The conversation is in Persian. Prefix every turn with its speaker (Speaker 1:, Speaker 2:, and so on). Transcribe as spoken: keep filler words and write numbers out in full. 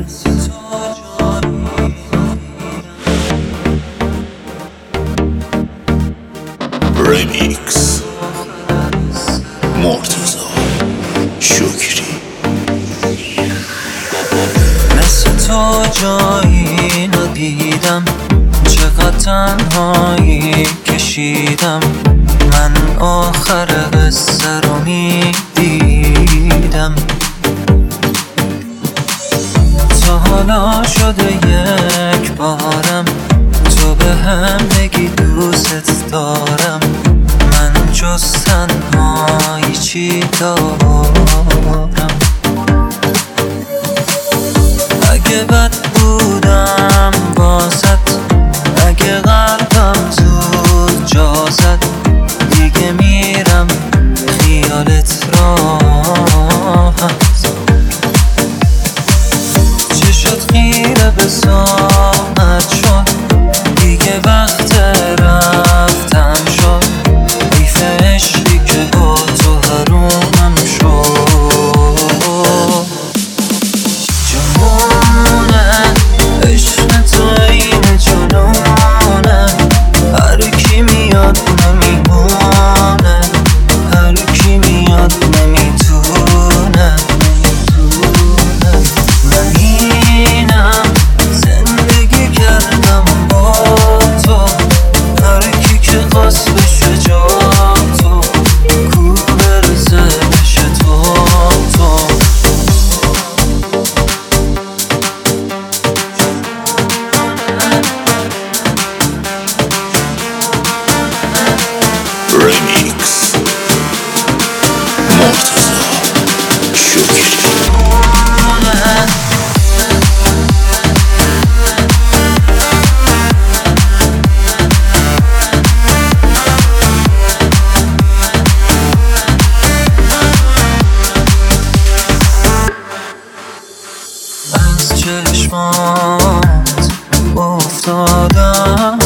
Speaker 1: رمیکس مرتضی شکری.
Speaker 2: مثل تو جایی ندیدم، چقدر تنهایی کشیدم. من آخر قصه رو میدیدم، تا حالا شده یک بارم تو به هم بگی دوست دارم. من جز تنهایی چی دارم؟ اگه بد بودم باست، اگه قلبم زود جا زد، دیگه میرم خیالت راحت. چه شد خیره به ساعت شد، دیگه وقت رفتن شد. حیف عشقی که با تو حرومم شد. جمونه عشق تو این جنونه، هر کی میاد نمیمونه، هر کی میاد نمیتونه. من اینم زندگی کردم با تو، هر کی که خواست بشه جا تو، کو برسه بشه تو تو.
Speaker 1: رمیکس مرتضی شکری.
Speaker 2: از چشمات افتادم